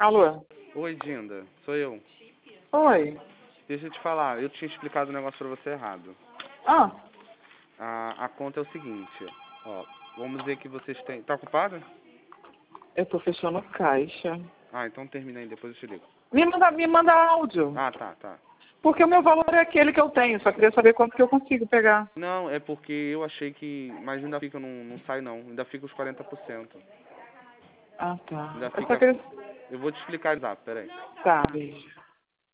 Alô? Oi, Dinda. Sou eu. Oi. Deixa eu te falar. Eu tinha explicado o negócio pra você errado. Ah, A conta é o seguinte. Ó, vamos dizer que vocês têm... Tá ocupado? eu tô fechando caixa. Ah, então termina aí. Depois eu te ligo. Me manda áudio. Ah, tá. Porque o meu valor é aquele que eu tenho. Só queria saber quanto que eu consigo pegar. Não, é porque eu achei que... Mas ainda fica... Não sai, não. Ainda fica os 40%. Ah, tá. Ainda Eu só fica... queria... Eu vou te explicar exato. Peraí. Tá, beijo.